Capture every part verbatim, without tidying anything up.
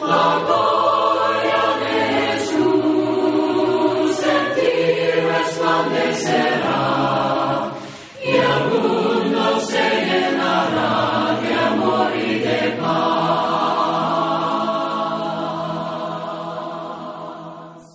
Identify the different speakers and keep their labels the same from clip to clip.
Speaker 1: La gloria de Jesús en ti resplandecerá, y el mundo se llenará de amor y de paz.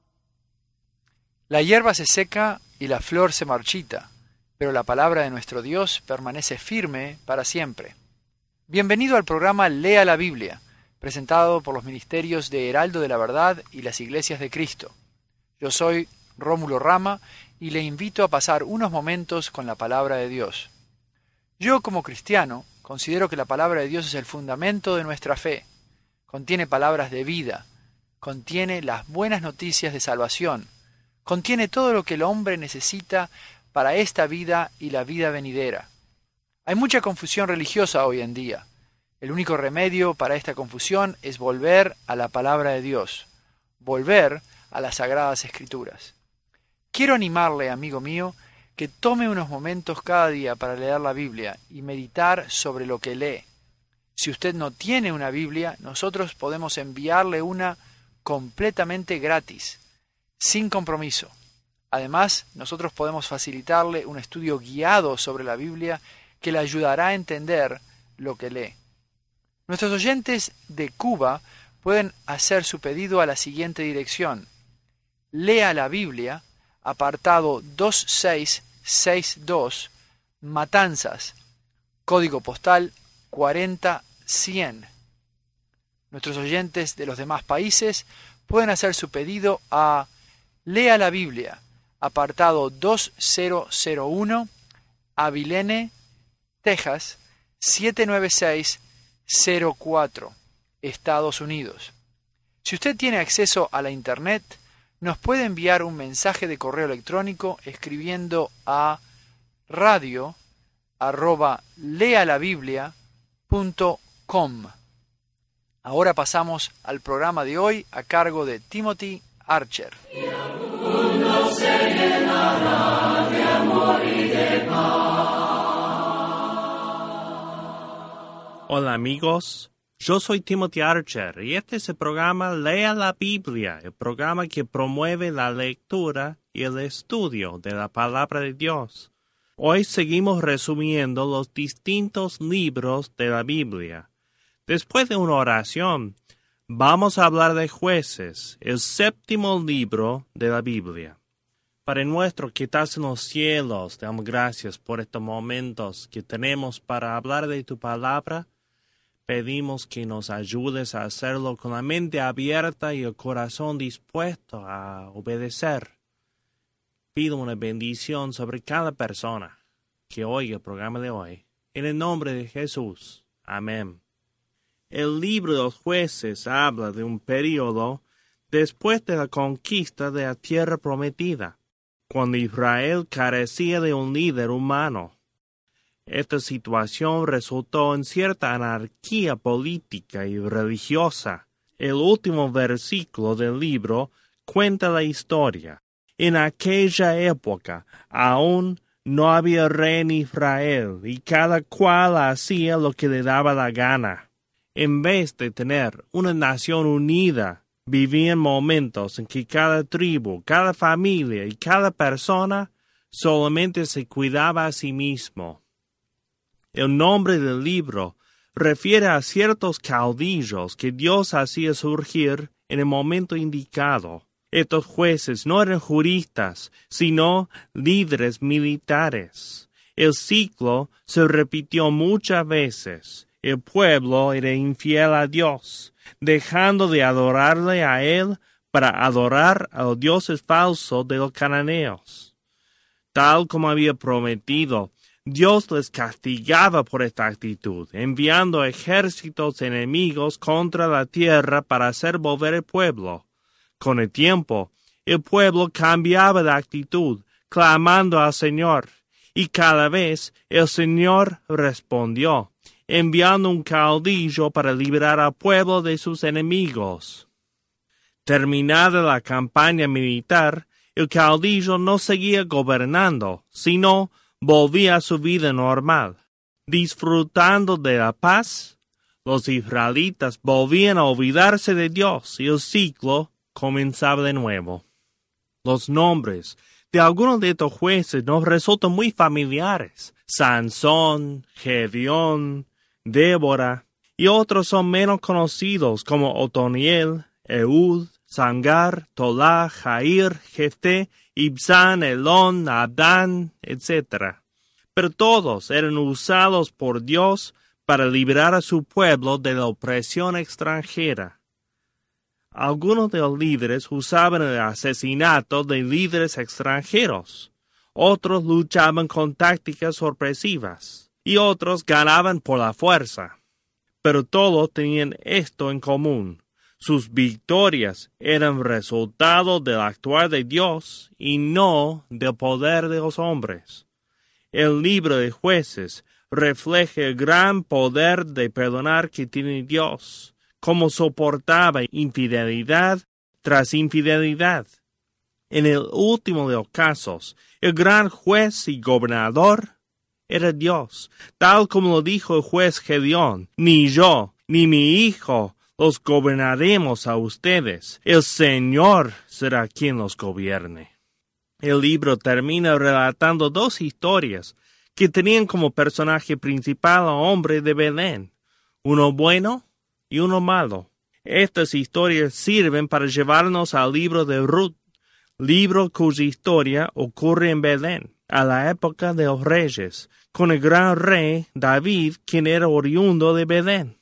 Speaker 2: La hierba se seca y la flor se marchita, pero la palabra de nuestro Dios permanece firme para siempre. Bienvenido al programa Lea la Biblia, presentado por los ministerios de Heraldo de la Verdad y las Iglesias de Cristo. Yo soy Rómulo Rama y le invito a pasar unos momentos con la palabra de Dios. Yo, como cristiano, considero que la palabra de Dios es el fundamento de nuestra fe. Contiene palabras de vida, contiene las buenas noticias de salvación, contiene todo lo que el hombre necesita para esta vida y la vida venidera. Hay mucha confusión religiosa hoy en día. El único remedio para esta confusión es volver a la palabra de Dios, volver a las Sagradas Escrituras. Quiero animarle, amigo mío, que tome unos momentos cada día para leer la Biblia y meditar sobre lo que lee. Si usted no tiene una Biblia, nosotros podemos enviarle una completamente gratis, sin compromiso. Además, nosotros podemos facilitarle un estudio guiado sobre la Biblia que le ayudará a entender lo que lee. Nuestros oyentes de Cuba pueden hacer su pedido a la siguiente dirección: Lea la Biblia, apartado dos seis seis dos, Matanzas, código postal cuarenta cien. Nuestros oyentes de los demás países pueden hacer su pedido a Lea la Biblia, apartado dos cero cero uno, Abilene, Texas, siete nueve seis cero cuatro, Estados Unidos. Si usted tiene acceso a la Internet, nos puede enviar un mensaje de correo electrónico escribiendo a radio arroba lealabiblia punto com. Ahora pasamos al programa de hoy a cargo de Timothy Archer.
Speaker 1: Y el mundo se llenará de amor y de paz.
Speaker 3: Hola amigos, yo soy Timothy Archer y este es el programa Lea la Biblia, el programa que promueve la lectura y el estudio de la palabra de Dios. Hoy seguimos resumiendo los distintos libros de la Biblia. Después de una oración, vamos a hablar de Jueces, el séptimo libro de la Biblia. Padre nuestro que estás en los cielos, te damos gracias por estos momentos que tenemos para hablar de tu palabra. Pedimos que nos ayudes a hacerlo con la mente abierta y el corazón dispuesto a obedecer. Pido una bendición sobre cada persona que oiga el programa de hoy. En el nombre de Jesús. Amén. El libro de los Jueces habla de un período después de la conquista de la tierra prometida, cuando Israel carecía de un líder humano. Esta situación resultó en cierta anarquía política y religiosa. El último versículo del libro cuenta la historia. En aquella época aún no había rey en Israel, y cada cual hacía lo que le daba la gana. En vez de tener una nación unida, vivían momentos en que cada tribu, cada familia y cada persona solamente se cuidaba a sí mismo. El nombre del libro refiere a ciertos caudillos que Dios hacía surgir en el momento indicado. Estos jueces no eran juristas, sino líderes militares. El ciclo se repitió muchas veces. El pueblo era infiel a Dios, dejando de adorarle a Él para adorar a los dioses falsos de los cananeos. Tal como había prometido, Dios les castigaba por esta actitud, enviando ejércitos enemigos contra la tierra para hacer volver el pueblo. Con el tiempo, el pueblo cambiaba de actitud, clamando al Señor, y cada vez el Señor respondió, enviando un caudillo para liberar al pueblo de sus enemigos. Terminada la campaña militar, el caudillo no seguía gobernando, sino volvía a su vida normal, disfrutando de la paz, Los israelitas volvían a olvidarse de Dios y el ciclo comenzaba de nuevo. Los nombres de algunos de estos jueces nos resultan muy familiares. Sansón, Gedeón, Débora, y otros son menos conocidos como Otoniel, Ehud, Sangar, Tolá, Jair, Jefté, Ibzán, Elón, Adán, etcétera. Pero todos eran usados por Dios para liberar a su pueblo de la opresión extranjera. Algunos de los líderes usaban el asesinato de líderes extranjeros, otros luchaban con tácticas sorpresivas, y otros ganaban por la fuerza. Pero todos tenían esto en común. Sus victorias eran resultado del actuar de Dios y no del poder de los hombres. El libro de Jueces refleja el gran poder de perdonar que tiene Dios, cómo soportaba infidelidad tras infidelidad. En el último de los casos, el gran juez y gobernador era Dios, tal como lo dijo el juez Gedeón: ni yo, ni mi hijo los gobernaremos a ustedes. El Señor será quien los gobierne. El libro termina relatando dos historias que tenían como personaje principal a hombre de Belén, uno bueno y uno malo. Estas historias sirven para llevarnos al libro de Ruth, libro cuya historia ocurre en Belén, a la época de los reyes, con el gran rey David, quien era oriundo de Belén.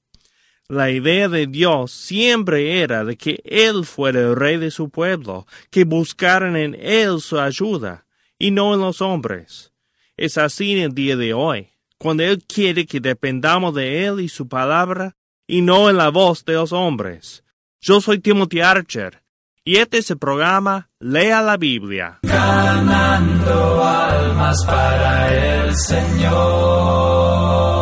Speaker 3: La idea de Dios siempre era de que Él fuera el rey de su pueblo, que buscaran en Él su ayuda, y no en los hombres. Es así en el día de hoy, cuando Él quiere que dependamos de Él y su palabra, y no en la voz de los hombres. Yo soy Timothy Archer, y este es el programa Lea la Biblia.
Speaker 1: Ganando almas para el Señor.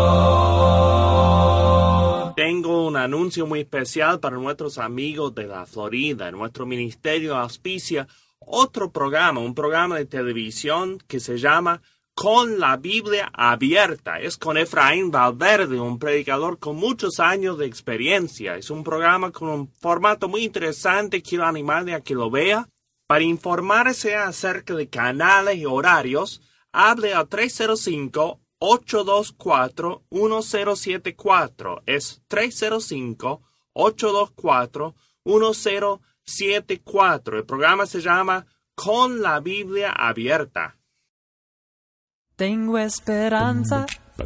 Speaker 3: Tengo un anuncio muy especial para nuestros amigos de la Florida. Nuestro ministerio auspicia otro programa, un programa de televisión que se llama Con la Biblia Abierta. Es con Efraín Valverde, un predicador con muchos años de experiencia. Es un programa con un formato muy interesante. Quiero animarle a que lo vea. Para informarse acerca de canales y horarios, hable al tres cero cinco, ocho dos cuatro, uno cero siete cuatro. Es tres cero cinco, ocho dos cuatro, uno cero siete cuatro. El programa se llama Con la Biblia Abierta.
Speaker 4: Tengo esperanza.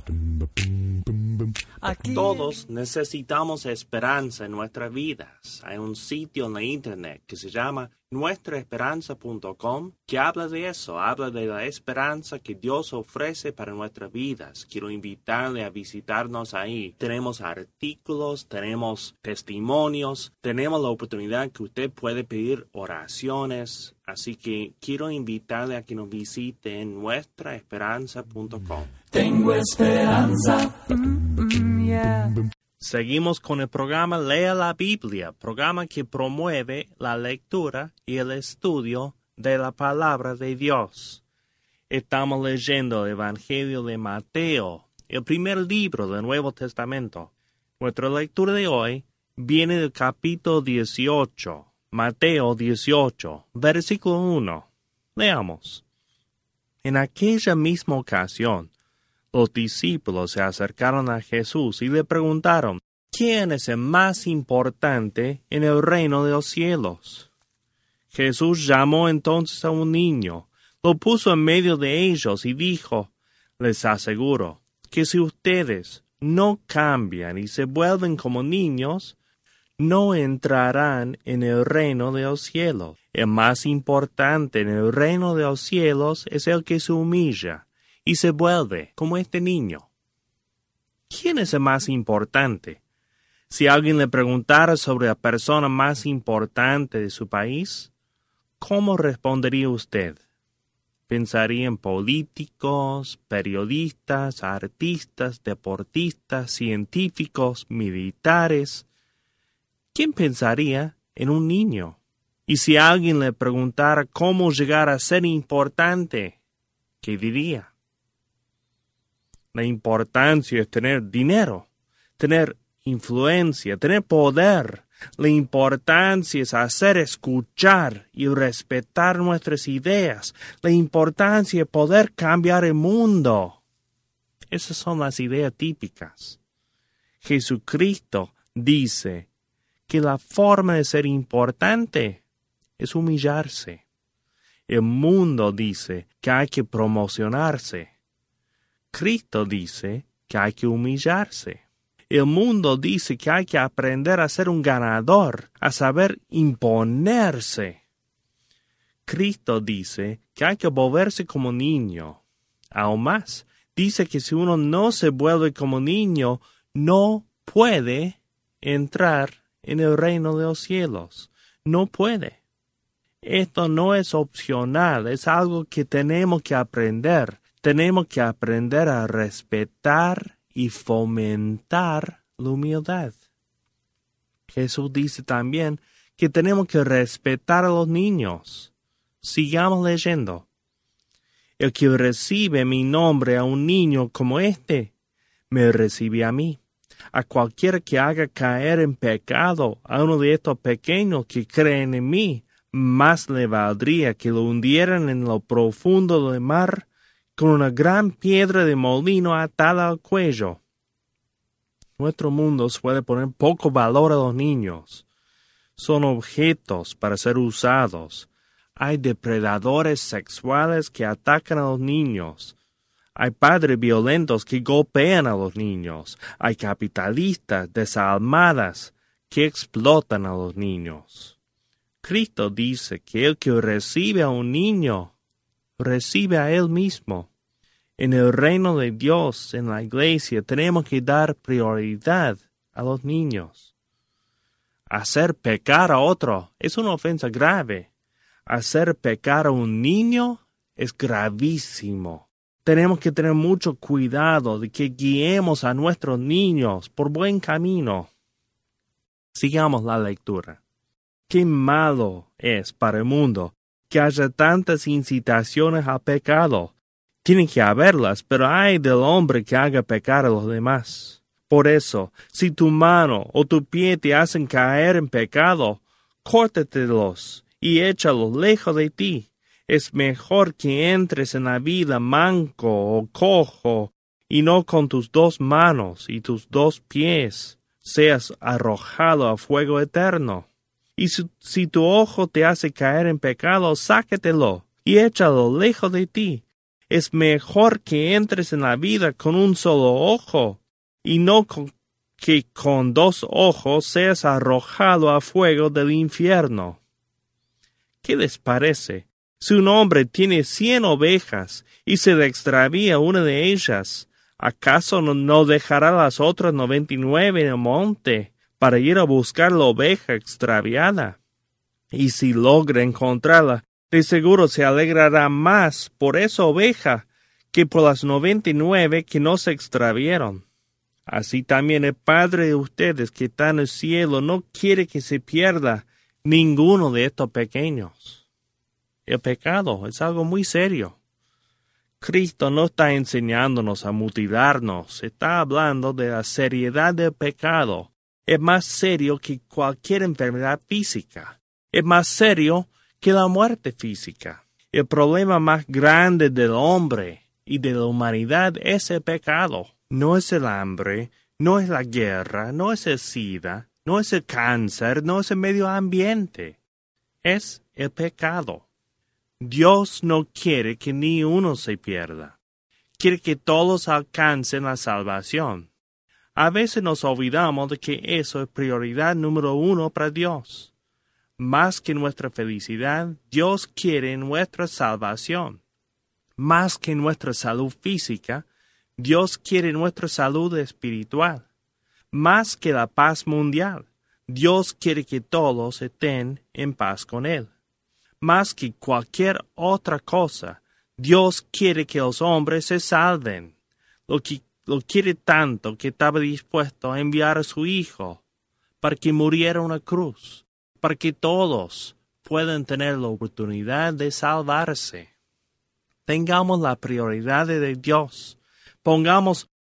Speaker 4: Aquí.
Speaker 3: Todos necesitamos esperanza en nuestras vidas. Hay un sitio en la internet que se llama nuestra esperanza punto com que habla de eso, habla de la esperanza que Dios ofrece para nuestras vidas. Quiero invitarle a visitarnos ahí. Tenemos artículos, tenemos testimonios, tenemos la oportunidad que usted puede pedir oraciones. Así que quiero invitarle a que nos visite en nuestra esperanza punto com.
Speaker 1: Tengo esperanza.
Speaker 4: Mm, mm, yeah.
Speaker 3: Seguimos con el programa Lea la Biblia, programa que promueve la lectura y el estudio de la palabra de Dios. Estamos leyendo el Evangelio de Mateo, el primer libro del Nuevo Testamento. Nuestra lectura de hoy viene del capítulo dieciocho, Mateo dieciocho, versículo uno. Leamos. En aquella misma ocasión, los discípulos se acercaron a Jesús y le preguntaron, ¿quién es el más importante en el reino de los cielos? Jesús llamó entonces a un niño, lo puso en medio de ellos y dijo, les aseguro que si ustedes no cambian y se vuelven como niños, no entrarán en el reino de los cielos. El más importante en el reino de los cielos es el que se humilla y se vuelve como este niño. ¿Quién es el más importante? Si alguien le preguntara sobre la persona más importante de su país, ¿cómo respondería usted? ¿Pensaría en políticos, periodistas, artistas, deportistas, científicos, militares? ¿Quién pensaría en un niño? Y si alguien le preguntara cómo llegar a ser importante, ¿qué diría? La importancia es tener dinero, tener influencia, tener poder. La importancia es hacer escuchar y respetar nuestras ideas. La importancia es poder cambiar el mundo. Esas son las ideas típicas. Jesucristo dice que la forma de ser importante es humillarse. El mundo dice que hay que promocionarse. Cristo dice que hay que humillarse. El mundo dice que hay que aprender a ser un ganador, a saber imponerse. Cristo dice que hay que volverse como niño. Aún más, dice que si uno no se vuelve como niño, no puede entrar en el reino de los cielos. No puede. Esto no es opcional, es algo que tenemos que aprender. Tenemos que aprender a respetar y fomentar la humildad. Jesús dice también que tenemos que respetar a los niños. Sigamos leyendo. El que recibe mi nombre a un niño como este, me recibe a mí. A cualquiera que haga caer en pecado a uno de estos pequeños que creen en mí, más le valdría que lo hundieran en lo profundo del mar con una gran piedra de molino atada al cuello. Nuestro mundo suele poner poco valor a los niños. Son objetos para ser usados. Hay depredadores sexuales que atacan a los niños. Hay padres violentos que golpean a los niños. Hay capitalistas desalmadas que explotan a los niños. Cristo dice que el que recibe a un niño, recibe a él mismo. En el reino de Dios, en la iglesia, tenemos que dar prioridad a los niños. Hacer pecar a otro es una ofensa grave. Hacer pecar a un niño es gravísimo. Tenemos que tener mucho cuidado de que guiemos a nuestros niños por buen camino. Sigamos la lectura. Qué malo es para el mundo que haya tantas incitaciones al pecado. Tienen que haberlas, pero ay del hombre que haga pecar a los demás. Por eso, si tu mano o tu pie te hacen caer en pecado, córtatelos y échalos lejos de ti. Es mejor que entres en la vida manco o cojo, y no con tus dos manos y tus dos pies seas arrojado a fuego eterno. Y si, si tu ojo te hace caer en pecado, sáquetelo y échalo lejos de ti. Es mejor que entres en la vida con un solo ojo, y no con, que con dos ojos seas arrojado a fuego del infierno. ¿Qué les parece? Si un hombre tiene cien ovejas y se le extravía una de ellas, ¿acaso no, no dejará las otras noventa y nueve en el monte para ir a buscar la oveja extraviada? Y si logra encontrarla, de seguro se alegrará más por esa oveja que por las noventa y nueve que no se extravieron. Así también el Padre de ustedes que está en el cielo no quiere que se pierda ninguno de estos pequeños. El pecado es algo muy serio. Cristo no está enseñándonos a mutilarnos, está hablando de la seriedad del pecado. Es más serio que cualquier enfermedad física. Es más serio que la muerte física. El problema más grande del hombre y de la humanidad es el pecado. No es el hambre, no es la guerra, no es el SIDA, no es el cáncer, no es el medio ambiente. Es el pecado. Dios no quiere que ni uno se pierda. Quiere que todos alcancen la salvación. A veces nos olvidamos de que eso es prioridad número uno para Dios. Más que nuestra felicidad, Dios quiere nuestra salvación. Más que nuestra salud física, Dios quiere nuestra salud espiritual. Más que la paz mundial, Dios quiere que todos estén en paz con Él. Más que cualquier otra cosa, Dios quiere que los hombres se salven. Lo, que, lo quiere tanto que estaba dispuesto a enviar a su Hijo para que muriera en una cruz, para que todos puedan tener la oportunidad de salvarse. Tengamos la prioridad de Dios. Pongamos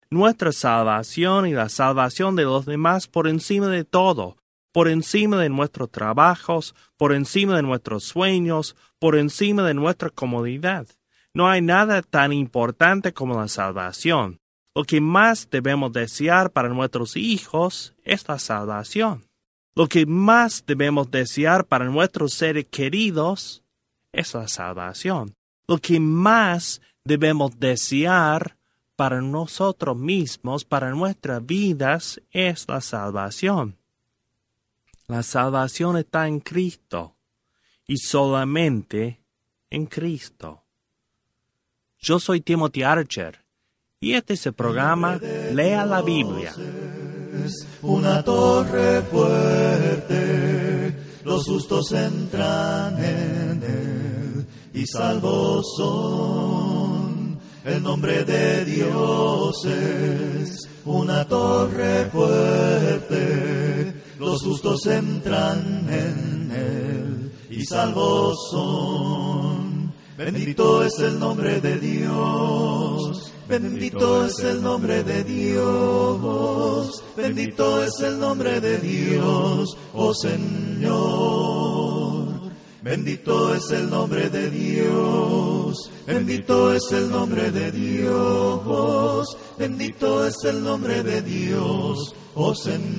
Speaker 3: nuestra salvación y la salvación de los demás por encima de todo, por encima de nuestros trabajos, por encima de nuestros sueños, por encima de nuestra comodidad. No hay nada tan importante como la salvación. Lo que más debemos desear para nuestros hijos es la salvación. Lo que más debemos desear para nuestros seres queridos es la salvación. Lo que más debemos desear para nosotros mismos, para nuestras vidas, es la salvación. La salvación está en Cristo y solamente en Cristo. Yo soy Timothy Archer y este es el programa Lea la Biblia.
Speaker 5: Una torre fuerte, los justos entran en él y salvos son. El nombre de Dios es una torre fuerte, los justos entran en él y salvos son. Bendito es el nombre de Dios, bendito es el nombre de Dios, bendito es el nombre de Dios, oh Señor. Bendito es el nombre de Dios, bendito es el nombre de Dios, bendito es el nombre de Dios, oh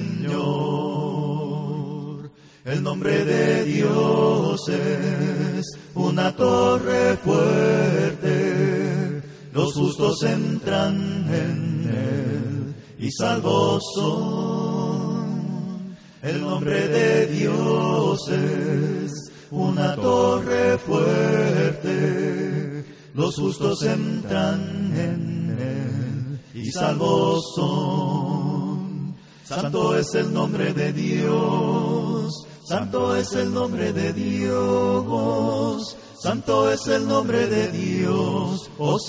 Speaker 5: Señor. El nombre de Dios es una torre fuerte, los justos entran en él y salvos son. El nombre de Dios es una torre fuerte, los justos entran en él y salvos son. Santo es el nombre de Dios, santo es el nombre de Dios, santo es el nombre de Dios, oh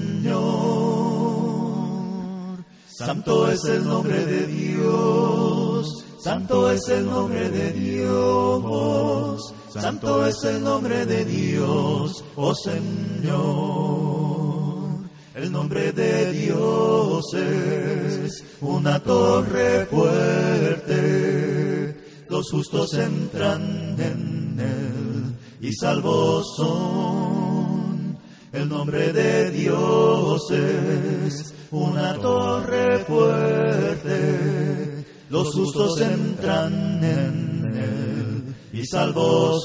Speaker 5: Señor. Santo es el nombre de Dios, santo es el nombre de Dios, santo es el nombre de Dios, oh Señor. El nombre de Dios es una torre fuerte, los justos entran en él y salvos son. El nombre de Dios es una torre fuerte, los justos entran en él y salvos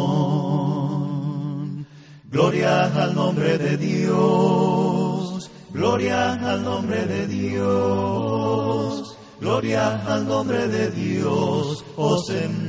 Speaker 5: son. Gloria al nombre de Dios, gloria al nombre de Dios, gloria al nombre de Dios, oh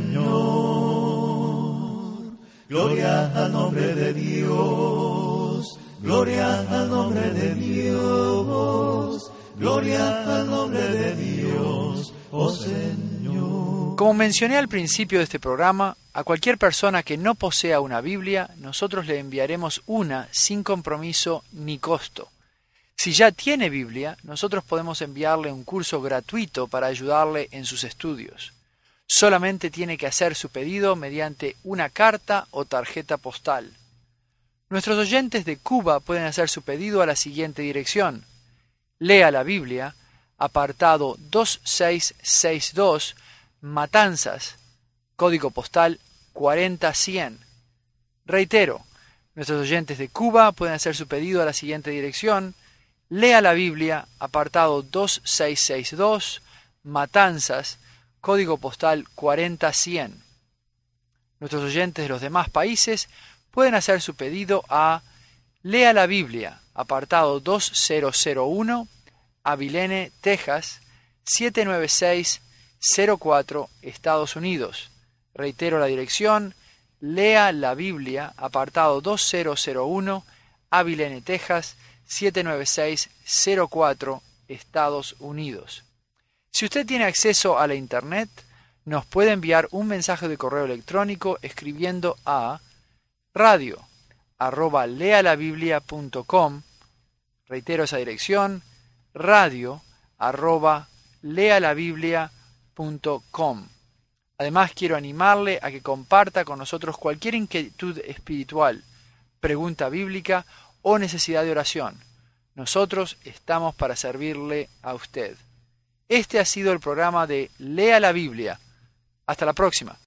Speaker 5: Señor. Gloria al nombre de Dios, gloria al nombre de Dios, gloria al nombre de Dios, oh Señor.
Speaker 2: Como mencioné al principio de este programa, a cualquier persona que no posea una Biblia, nosotros le enviaremos una sin compromiso ni costo. Si ya tiene Biblia, nosotros podemos enviarle un curso gratuito para ayudarle en sus estudios. Solamente tiene que hacer su pedido mediante una carta o tarjeta postal. Nuestros oyentes de Cuba pueden hacer su pedido a la siguiente dirección: Lea la Biblia, apartado dos seis seis dos, Matanzas, código postal cuarenta cien. Reitero, nuestros oyentes de Cuba pueden hacer su pedido a la siguiente dirección: Lea la Biblia, apartado dos seis seis dos, Matanzas, código postal cuarenta cien. Nuestros oyentes de los demás países pueden hacer su pedido a Lea la Biblia, apartado dos mil uno, Abilene, Texas, siete nueve seis cero cuatro, Estados Unidos. Reitero la dirección: Lea la Biblia, apartado dos mil uno, Abilene, Texas, siete nueve seis cero cuatro, Estados Unidos. Si usted tiene acceso a la Internet, nos puede enviar un mensaje de correo electrónico escribiendo a radio arroba lealabiblia punto com. Reitero esa dirección: radio arroba lealabiblia punto com. Además, quiero animarle a que comparta con nosotros cualquier inquietud espiritual, pregunta bíblica o necesidad de oración. Nosotros estamos para servirle a usted. Este ha sido el programa de Lea la Biblia. Hasta la próxima.